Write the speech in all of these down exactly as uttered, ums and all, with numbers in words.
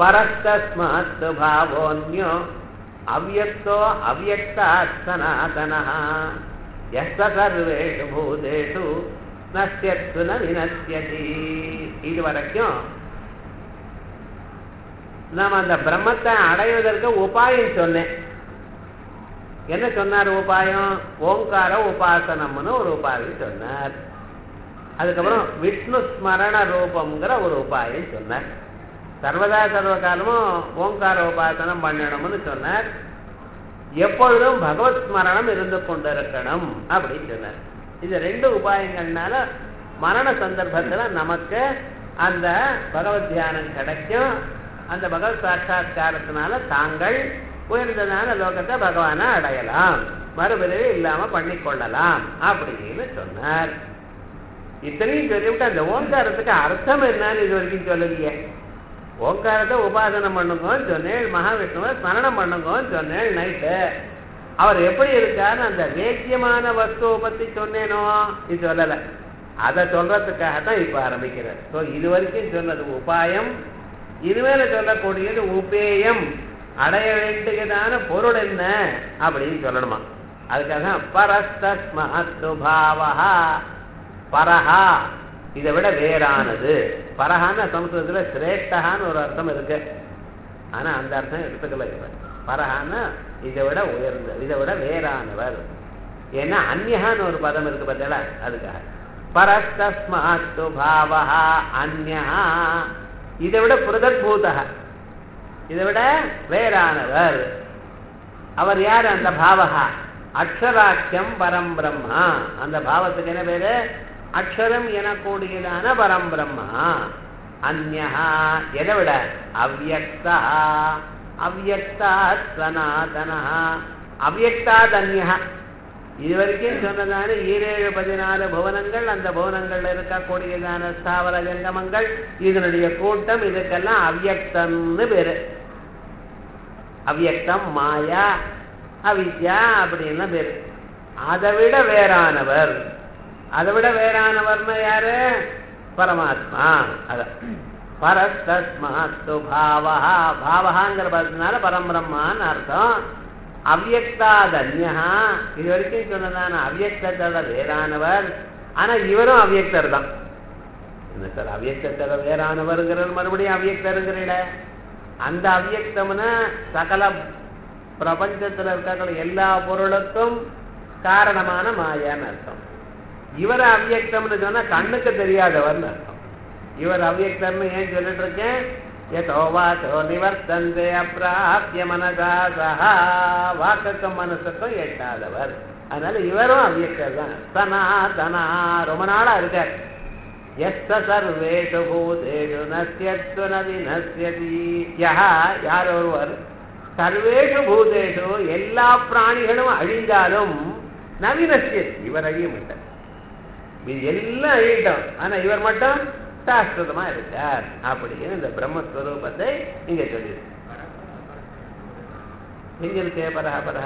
பரஸ்தஸ்மாத் பாவோன்யோ அவ்யக்தோ அவ்யக்தாத் சனாதனஹ யஸ்ஸ சர்வேஷு பூதேஷு நஸ்யத்து ந வினஸ்யதி. இது வரைக்கும் நாம் அந்த பிரம்மத்தை அடைவதற்கு உபாயம் சொன்னேன். என்ன சொன்னார் உபாயம்? ஓங்கார உபாசனம்னு ஒரு உபாயம் சொன்னார். அதுக்கப்புறம் விஷ்ணு ஸ்மரண ரூபம்ங்கிற ஒரு உபாயம் சொன்னார். சர்வதா சர்வ காலமும் ஓங்கார உபாசனம் பண்ணணும்னு சொன்னார். எப்பொழுதும் பகவத் ஸ்மரணம் இருந்து கொண்டிருக்கணும் அப்படின்னு சொன்னார். இது ரெண்டு உபாயங்கள்னால மரண சந்தர்ப்பத்துல நமக்கு அந்த பகவத் தியானம் கிடைக்கும். அந்த பகவத் சாட்சா்காரத்தினால தாங்கள் உயர்ந்ததான லோகத்தை பகவானை அடையலாம், மறுபிறவி இல்லாம பண்ணிக்கொள்ளலாம் அப்படின்னு சொன்னார். இத்தனையும் சொல்லிவிட்டு அந்த ஓங்காரத்துக்கு அர்த்தம் என்னன்னு இது வரைக்கும் சொல்லலையே. ஓங்காரத்தை உபாசனம் பண்ணுங்கன்னு சொன்னேன், மகாவிஷ்ணுவை ஸ்மரணம் பண்ணுங்கன்னு சொன்னேன். நைட்டு அவர் எப்படி இருக்காருன்னு அந்த வேக்கியமான வஸ்துவை பத்தி சொன்னேனோ இது சொல்லலை. அதை சொல்றதுக்காகத்தான் இப்ப ஆரம்பிக்கிறார். ஸோ இது வரைக்கும் சொன்னது உபாயம், இனிமேல சொல்லக்கூடியது உபேயம், அடைய வேண்டியதான பொருள் என்ன அப்படின்னு சொல்லணுமா. அதுக்காக பரஸ்தஸ்மாத் பாவஹா, பரஹா இதை விட வேறானது. பரஹான்னு சம்ஸ்கிருதத்துல சிரேஷ்டகான்னு ஒரு அர்த்தம் இருக்கு. ஆனா அந்த அர்த்தம் எடுத்துக்கல. பரஹான்னா இதை விட உயர்ந்த, இதை விட வேறானவர். ஏன்னா அந்யஹான்னு ஒரு பதம் இருக்கு பார்த்தா, அதுக்காக பரஸ்தஸ்மாத் பாவஹா அந்யஹா, இதை விட புரதத்பூதா, இதை விட வேறானவர். அவர் யார்? அந்த பாவகா அக்ஷராட்சியம் பரம் பிரம்மா. அந்த பாவத்துக்கு என்ன பேரு? அக்ஷரம் எனக்கூடியதான பரம் பிரம்மா. அந்யஹா எதை விட? அவ்யக்தா, அவ்யக்தாத் சனாதனஹ, அவ்யக்தாத் அந்யஹா. இது வரைக்கும் சொன்னதான ஈரேழு பதினாலு புவனங்கள், அந்த புவனங்கள்ல இருக்கக்கூடியதான ஸ்தாவர ஜங்கமங்கள், இதனுடைய கூட்டம், இதுக்கெல்லாம் அவ்யக்தம்னு பேரு. அவ்யக்தம், மாயா, அவித்யா அப்படின்னு பேரு. அதை விட வேறானவர். அதை விட வேறானவர்னு யாரு? பரமாத்மா. அத பரஸ்தஸ்மாத் பாவஹா, பாவஹாங்கிற பதத்தினால பரம்பிரம்மான்னு அர்த்தம். அவ்யக்தாதன்யா, இது வரைக்கும் சொன்னதான அவ்யக்தத்தோட வேறானவர். ஆனா இவரும் அவ்யக்தர் தான். என்ன சார் அவ்யக்தத்தோட வேறானவர்ங்கிறது மறுபடியும் அவ்யக்தருங்கிற அந்த அவ்யக்தம்னா சகல பிரபஞ்சத்துல இருக்கிற எல்லா பொருளுக்கும் காரணமான மாயான்னு அர்த்தம். இவர் அவ்யக்தம்னு சொன்னா கண்ணுக்கு தெரியாதவர்னு அர்த்தம். இவர் அவ்யக்தர்னு ஏன் சொல்லிட்டு இருக்கேன்? யதோவாசோ நிவர்த்தந்தே அப்ராப்ய மனசா சஹா, வாக்குக்கும் மனசுக்கும் எட்டாதவர். அதனால இவரும் அவ்யக்தர் தான். சனாதனா, ரொம்ப நாளா இருக்கார். யஸ்ஸ சர்வேஷு பூதேஷு நஸ்யத்து ந வினஸ்யதி, யஹ யார் ஒருவர், சர்வேஷு பூதேஷு எல்லா பிராணிகளும் அழிந்தாலும் நவினஸ்யதி, இவர் அழிய மாட்டார். இது எல்லாம் அழியிட்டோம், ஆனா இவர் மட்டும் சாஸ்திரமா இருக்கார் அப்படின்னு இந்த பிரம்மஸ்வரூபத்தை இங்க சொல்லியிருக்கு. எங்க இருக்கு பரஹ பரஹ?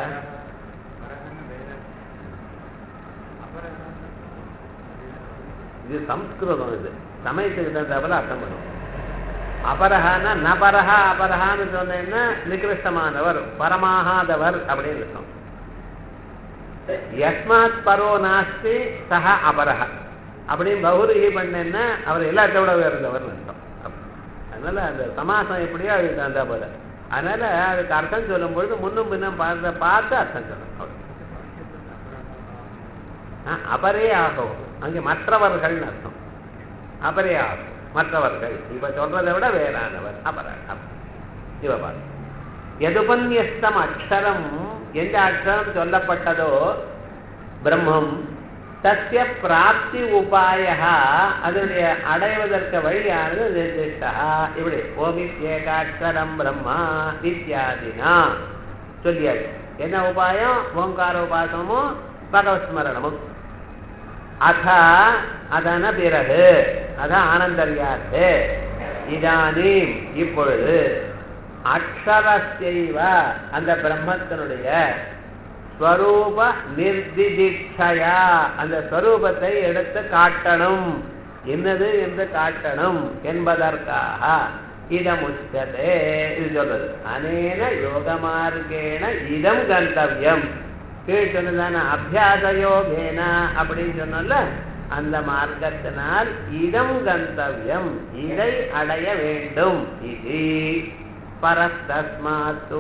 இது சம்ஸ்கிருதம். இது சமயத்துக்கு தகுந்த அர்த்தம் பண்ணும். அபரஹான்னா நபரஹா, அபரஹான்னு சொன்னேன்னா நிகிருஷ்டமானவர், பரமாகாதவர் அப்படின்னு இருக்கும். யஸ்மாத் பரோ நாஸ்தி சஹ அபரஹ அப்படின்னு பௌரிகி பண்ணேன்னா அவர் எல்லாத்தோட உயர்ந்தவர் அர்த்தம். அதனால அந்த சமாசம் எப்படியோ அதுக்கு தகுந்த போல. அதனால அதுக்கு அர்த்தம் சொல்லும் பொழுது முன்னும் பின்னும் பார்த்து பார்த்து அர்த்தம் சொல்லணும். அபரே ஆகும், அங்கே மற்றவர்கள் அர்த்தம். அபரே ஆகும், மற்றவர்கள். இப்ப சொல்றதை விட வேறானவர் அபர. சிவபால் எதுபன்யஸ்தம் அக்ஷரம், எந்த அக்ஷரம் சொல்லப்பட்டதோ பிரம்மம், தஸ்ய பிராப்தி உபாய, அதனுடைய அடைவதற்கு வழியானது நிர்திஷ்டா. இப்படி ஓமித்யேகாட்சரம் பிரம்மா இத்தியாதினா சொல்லியாச்சு. என்ன உபாயம்? ஓங்கார உபாசனமும் பகவத் ஸ்மரணமும். அத அதன பிறகு, அதான் ஆனந்தர்யாத்து. இதானீம் இப்பொழுது, அக்ஷரஸ்யைவ அந்த பிரம்மத்தினுடைய ஸ்வரூப நிர்திதிக்ஷயா, அந்த ஸ்வரூபத்தை எடுத்து காட்டணும், என்னது என்று காட்டணும் என்பதற்காக இதமுச்சதே. இது சொல்றது அனேன யோக மார்க்கேண இதம் கந்தவியம். கீழ் சொன்னதான அபியாச யோகேன அப்படின்னு சொன்னல, அந்த மார்க்கத்தினால் இதம் கந்தவியம், இதை அடைய வேண்டும். இது பரஸ்தஸ்மாத்து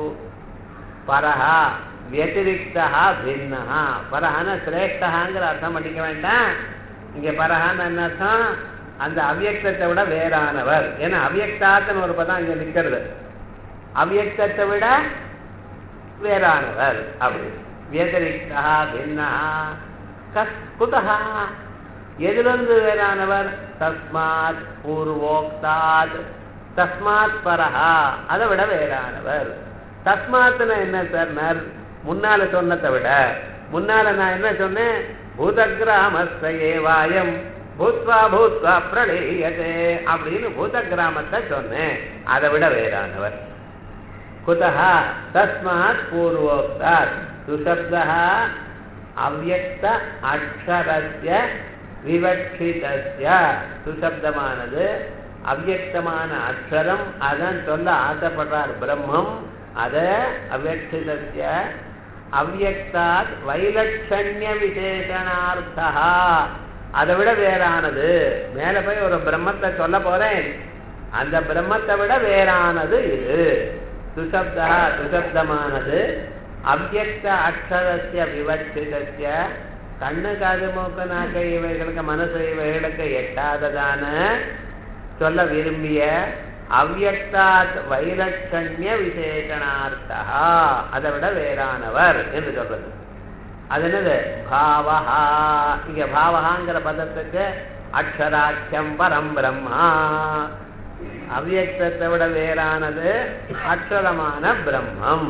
பரஹா வத்திரிக்தஹா பின்னஹா. பரஹான சிரேஷ்டஹாங்கிற அர்த்தம் பண்ணிக்க வேண்டாம். இங்க பரஹான்னு என்ன அர்த்தம்? அந்த அவ்யக்தத்தை விட வேறானவர். ஏன்னா அவ்யக்தாத்துன்னு ஒரு பதம் இங்க நிக்கிறது. அவ்யக்தத்தை விட வேறானவர் அப்படி. வத்திரிக்தஹா பின்னஹா குதஹா, எதிலிருந்து வேறானவர்? தஸ்மாத் பூர்வோக்தாத், தஸ்மாத் பரஹா, அதை விட வேறானவர். தஸ்மாத்னா என்ன சார்? முன்னால சொன்னதை விட. முன்னால நான் என்ன சொன்னேன்? பூதகிராமஸ்தயே வாயம் பூத்வா பூத்வா பிரளயதே அப்படின்னு பூத கிராமத்தை சொன்னேன். அதை விட வேறானவர். குதஹா தஸ்மாத் பூர்வோக்தாத். சுசப்தஹ அவ்யக்த அக்ஷரஸ்ய விவக்ஷிதஸ்ய. சுசப்தமானது அவ்யக்தமான அக்ஷரம், அதான் சொல்ல ஆசைப்படுறார் பிரம்மம். அத அவ்யக்ஷிதஸ்ய அவ்யக்தாத் வைலட்சண்ய விசேஷணார்த்தா, அதை விட வேறானது. மேல போய் ஒரு பிரம்மத்தை சொல்ல போறேன், அந்த பிரம்மத்தை விட வேறானது இது. சுசப்தா சுசப்தமானது அவ்யக்த அக்ஷரஸ்ய விவக்ஷிதஸ்ய, கண்ணு காது மூக்கு நாக்கை இவைகளுக்கு மனசு இவைகளுக்கு எட்டாததான சொல்ல விரும்பிய அவ்யக்தாத் வைலட்சண்ய விசேஷணார்த்தா, அதை விட வேறானவர் என்று சொல்றது. அது என்னது? பாவஹா. இங்க பாவஹாங்கிற பதத்துக்கு அக்ஷராட்சம் பரம் பிரம்மா, அவ்யக்தத்தை விட வேறானது அக்ஷரமான பிரம்மம்.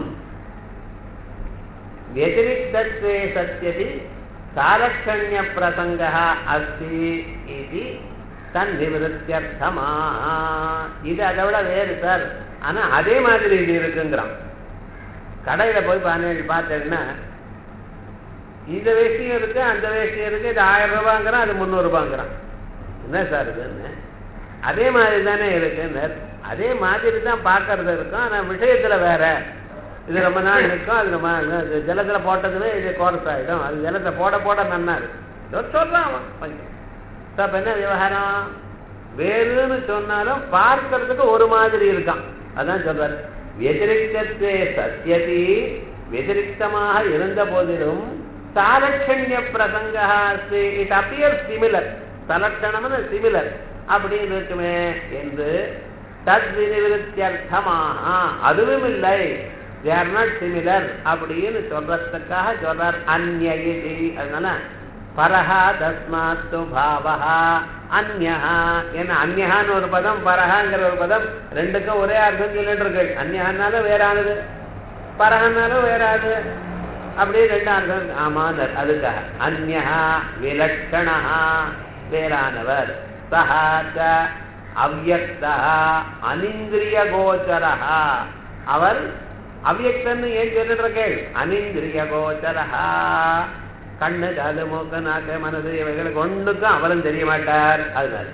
வத்திரிக்தத்வே சத்யதி சாலட்சண்ய பிரசங்க அஸ்தி இது தன் நிவத்தியர்த்தமா. இது அதை விட வேறு சார், ஆனா அதே மாதிரி இது இருக்குங்கிறான். கடையில போய் பாருங்க, பார்த்தேன்னா இந்த வேஷ்டியும் இருக்கு அந்த வேஷ்டியும் இருக்கு, இது ஆயிரம் ரூபாங்கிறான், அது முந்நூறு ரூபாங்கிறான். என்ன சார் இதுன்னு? அதே மாதிரி தானே இருக்குன்னு. அதே மாதிரி தான் பார்க்கறது இருக்கும், ஆனா விஷயத்துல வேற. இது ரொம்ப நாள் நிற்கும், அது ரொம்ப ஜலத்துல போட்டதுமே இது கோரஸ் ஆகிடும், அது ஜலத்தை போட போட நன்னா இருக்கு சொல்றான் அவன். அப்ப என்ன விவகாரம்? வேறுன்னு சொன்னாலும் பார்க்கறதுக்கு ஒரு மாதிரி இருக்கான். அதான் சொல்றாரு வத்திரிக்தத்வே சத்யதி, வத்திரிக்தமாக இருந்த போதிலும் சாலட்சண்ய பிரசங்க இட் அப்பியர் சிமிலர். சலட்சணம்னு சிமிலர் அப்படின்னு இருக்குமே என்று தத்வினிவிருத்தியர்த்தமாக, அதுவும் இல்லை, they are not similar அப்படின்னு சொல்றதுக்காக சொல்றார் அந்யயிதி. அதனால பரஹா தஸ்மாத்து பாவஹா அந்யஹா. ஏன்னா அந்யஹான்னு ஒரு பதம், பரஹாங்கிற ஒரு பதம், ரெண்டுக்கும் ஒரே அர்த்தம் சொல்லிட்டு இருக்கு. அந்யஹான்னாலும் வேறானது, பரஹன்னாலும் வேறாது, அப்படியே ரெண்டு அர்த்தம். ஆமா, அதுக்காக அந்யஹா விலட்சணஹா, வேறானவர். சஹாச்ச அவ்யக்தா அனிந்திரிய கோச்சரஹா, அவர் அவ்யக்தன்னு ஏன் சொல்லிட்டு இருக்கேன்? அனிந்திரிய கோச்சரஹா, கண்ணு காது மூக்கு நாக்கு மனது இவைகளுக்கு ஒண்ணுக்கும் அவரும் தெரிய மாட்டார். அதனால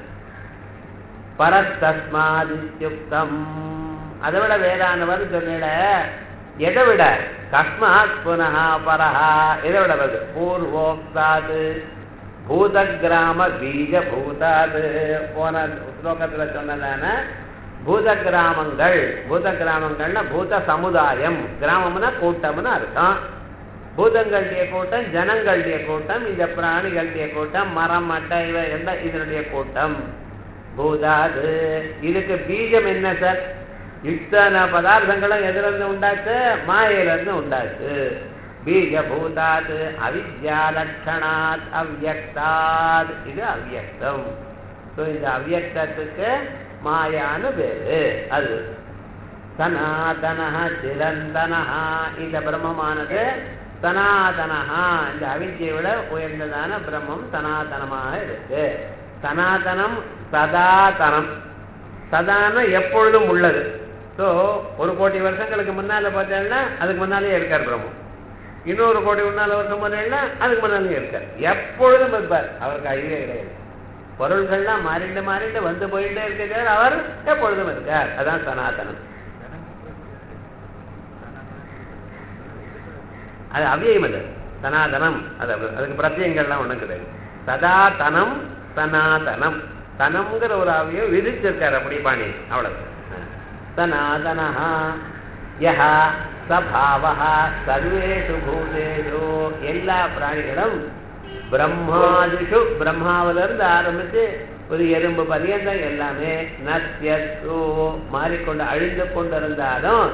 பரஸ்தஸ்மாதித்யுக்தம், அதை விட வேறானவர் சொன்னிட. எதை விட? கஸ்மாத் புனஹா பரஹா, எதை விட வருது? பூர்வோக்தாது பூத கிராம பீஜ பூதாது. போன ஸ்லோகத்துல சொன்னதான பூத கிராமங்கள், பூத கிராமங்கள்னா பூத சமுதாயம், கிராமம்னா கூட்டம்னு அர்த்தம். பூதங்களுடைய கூட்டம், ஜனங்களுடைய கூட்டம், இந்த பிராணிகளுடைய கூட்டம், மரம் மட்டை இவை எல்லாம் இதனுடைய கூட்டம். பூதாது, இதுக்கு பீஜம் என்ன சார்? இத்தனை பதார்த்தங்களும் எதிலிருந்து உண்டாச்சு? மாயிலிருந்து உண்டாச்சு. பீஜ பூதாது அவித்யா லட்சணாத் அவ்யக்தாத், இது அவ்யக்தம். இந்த அவ்யக்தத்துக்கு மாயான்னு பேரு. அது சனாதனஹா சிரந்தனஹா, இந்த பிரம்மமானது சனாதனஹா, இந்த அவித்யை விட உயர்ந்ததான பிரம்மம் சனாதனமாக இருக்கு. சனாதனம் சதாதனம், சதான எப்பொழுதும் உள்ளது. ஸோ ஒரு கோடி வருஷங்களுக்கு முன்னால பார்த்தீங்கன்னா அதுக்கு முன்னாலே இருக்கார் பிரம்மம். இன்னொரு கோடி முன்னால வருஷம் முன்னாடினா அதுக்கு முன்னாலே இருக்கார். எப்பொழுதும் இருப்பார், அவருக்கு அழிவே கிடையாது. பொருள்கள்லாம் மாறிண்டு மாறிண்டு வந்து போயிட்டே இருக்கிறார், அவர் எப்பொழுதும் இருக்கார். அதான் சனாதனம். அது அவ்வியம், அது சனாதனம். அது அதுக்கு பிரத்யங்கள்லாம் ஒண்ணும் கிடையாது. சதாதனம் சனாதனம். தனம்ங்கிற ஒரு அவ்வியம் விதிச்சிருக்காரு அப்படி பாணி, அவ்வளவு. சனாதனஹா யஹா சபாவஹா சர்வேஷு பூதேஷு, எல்லா பிராணிகளும் பிரம்மாதிஷு, பிரம்மாவிலிருந்து ஆரம்பிச்சு ஒரு எறும்பு பரியந்தம் எல்லாமே நஸ்யத்து மாறிக்கொண்டு அழிந்து கொண்டிருந்தாலும்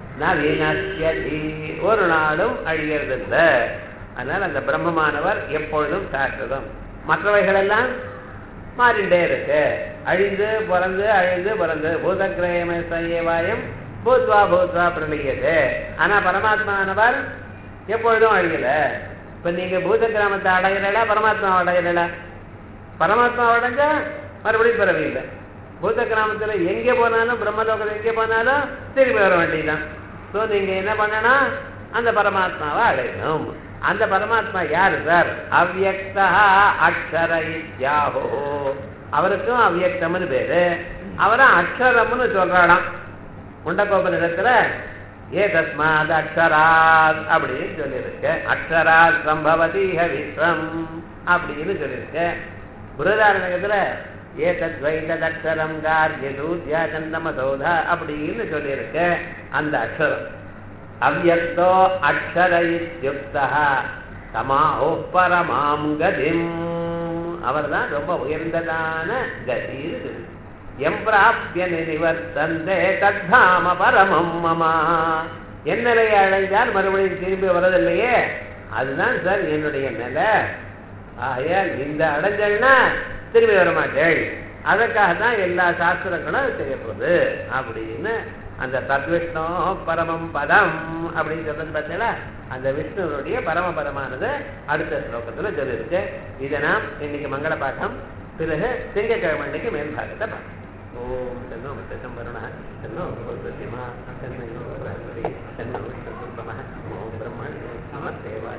நவீனஸ்யதி ஒரு நாளும் அழியறதில்லை. அதனால அந்த பிரம்மமானவர் எப்பொழுதும் சாஸ்வதம். மற்றவைகள் எல்லாம் மாறிண்டே இருக்கு, அழிந்து பிறந்து அழிந்து பிறந்து. பூதக்கிரயமேவாயம் பூத்வா பூத்வா பிரளியது. ஆனா பரமாத்மானவர் எப்பொழுதும் அழியல. இப்ப நீங்க பூத கிராமத்தை அடையிறா, பரமாத்மா அடையிறா. பரமாத்மா அடைஞ்சா மறுபடியும் பிறவில்லை. பூத கிராமத்துல எங்கே போனாலும், பிரம்மலோகத்தில் எங்கே போனாலும் திரும்பி வர வேண்டியதுதான். ஸோ நீங்க என்ன பண்ணணும், அந்த பரமாத்மாவை அடையணும். அந்த பரமாத்மா யாரு சார்? அவ்யக்தா அக்ஷர இத்யாஹோ. அவருக்கும் அவ்யக்தம்னு பேரு, அவரும் அக்ஷரம்னு சொல்றாளாம் முண்டகோபனிடத்துல. ஏ தஸ்மாத் அக்ஷராத் அப்படின்னு சொல்லியிருக்கு. அக்ஷராத் சம்பவதீஹ விஸ்வம் அப்படின்னு சொல்லியிருக்கு. புருதாரணத்துல ஏ தத்வைதத் அக்ஷரம் கார்யதூத்யா சந்தமசோதா அப்படின்னு சொல்லியிருக்கு. அந்த அக்ஷரம் அவ்யக்தோ அக்ஷர இத்யுக்தஹ தமாஹோ பரமாம் கதிம். அவர் தான் ரொம்ப உயர்ந்ததான கதி. எம் பிராப்ய நிவர்த்தந்தே தத்தாம பரமம் மமா. என் நிலையை அடைஞ்சால் மறுபடியும் திரும்பி வரதில்லையே, அதுதான் சார் என்னுடைய நிலை. ஆகையால் இந்த அடைஞ்சல்னா திரும்பி வர மாட்டேள். அதற்காகத்தான் எல்லா சாஸ்திரங்களும் செய்யப்படுது அப்படின்னு. அந்த தத்விஷ்ணு பரமம் பதம் அப்படின்னு சொல்றது பார்த்தீங்களா, அந்த விஷ்ணுவனுடைய பரமபதமானது அடுத்த ஸ்லோகத்துல சொல்லியிருக்கு. இதை நாம் இன்னைக்கு மங்கள பாட்டம், பிறகு திங்கக்கிழமை அன்னைக்கு மேல் பாகத்தை பார்க்கணும். ஓம் தன்னோ மிருதகம் வருண தன்னோ பிரதிமா தன்னோ பிரஹஸ்பதி தன்னோ சதுர்பம ஓம் பிரம்மணே நமஸ்தேவாய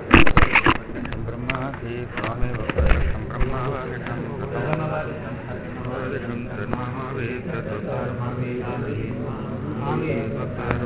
ब्रह्मादि स्वामी वक्रं ब्रह्मावरणं तन्मावे तन्मावे तत्सर्वमावे आमि वक्र